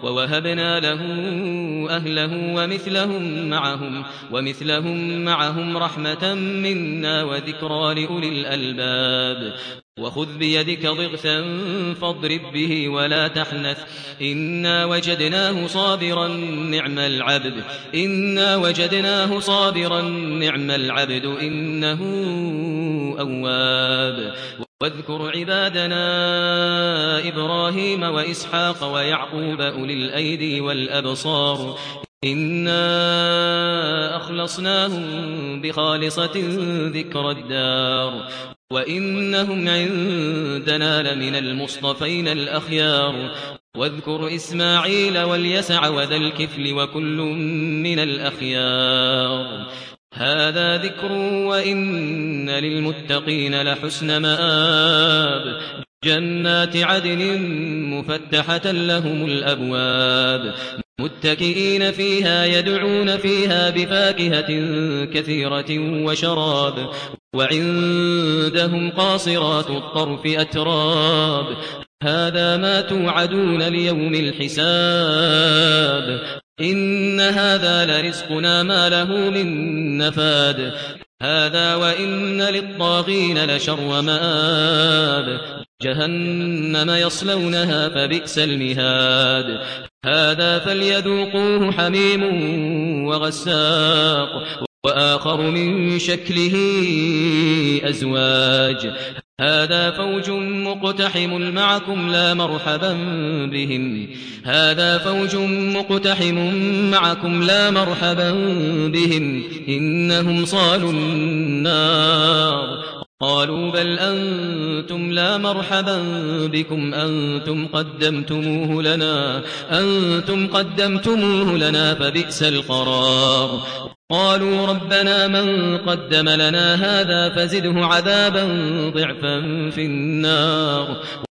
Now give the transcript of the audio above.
ووهبنا له أهله ومثلهم معهم رحمة منا وذكرى لأولي الألباب وخذ بيدك ضغثا فاضرب به ولا تحنث إنا وجدناه صابرا نعم العبد إنه أواب واذكر عبادنا إبراهيم وإسحاق ويعقوب أولي الأيدي والأبصار إنا أخلصناهم بخالصة ذكر الدار وإنهم عندنا لمن المصطفين الأخيار واذكر إسماعيل واليسع وذا الكفل وكل من الأخيار هذا ذكر وإن للمتقين لحسن مآب جنات عدن مفتحة لهم الأبواب متكئين فيها يدعون فيها بفاكهة كثيرة وشراب وعندهم قاصرات الطرف أتراب هذا ما توعدون ليوم الحساب إن هذا لرزقنا ما له من نفاد هذا وإن للطاغين لشر مآب جهنم يصلونها فبئس المهاد هذا فليذوقوه حميم وغساق وآخر من شكله أزواج هذا فوج مقتحم معكم لا مرحبا بهم إنهم صالوا النار قالوا بل أنتم لا مرحبا بكم أنتم قدمتموه لنا فبئس القرار قالوا ربنا من قدم لنا هذا فزده عذابا ضعفا في النار